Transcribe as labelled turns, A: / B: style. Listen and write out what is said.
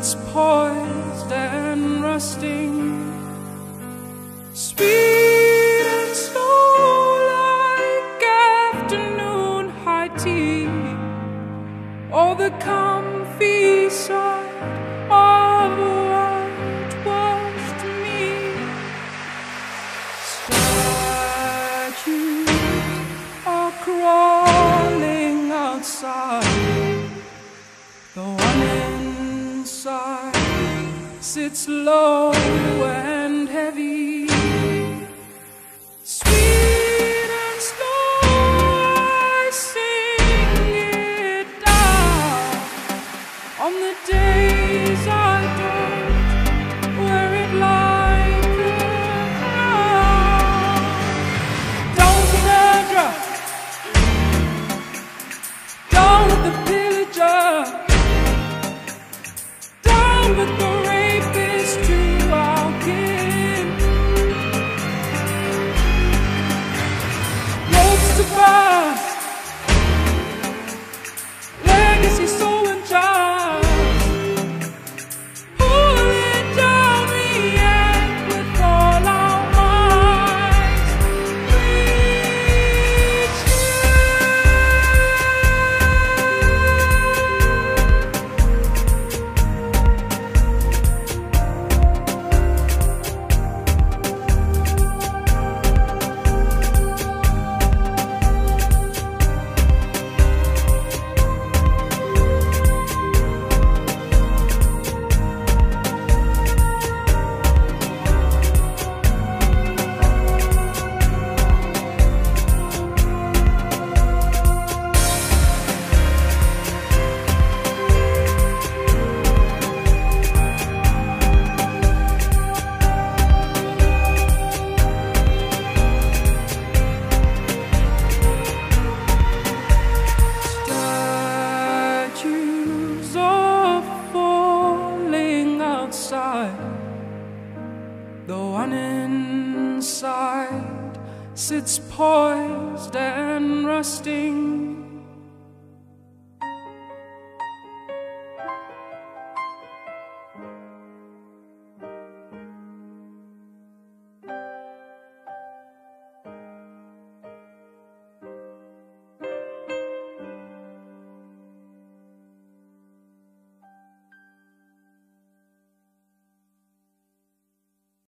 A: sits poised and rusting, sweet and slow like afternoon high tea, or the comfy side of whitewashed me. Statues are crawling outside, the one inside sits low and heavy, sweet and slow. I sing it down on the days I don't wear it like a crown. Down with the drug, down with the pillager, down with the rapist to our kin. Ropes to burn, legacy so unjust. Pull it down the end with all our minds. Reach statues are falling outside, the one inside sits poised and rusting,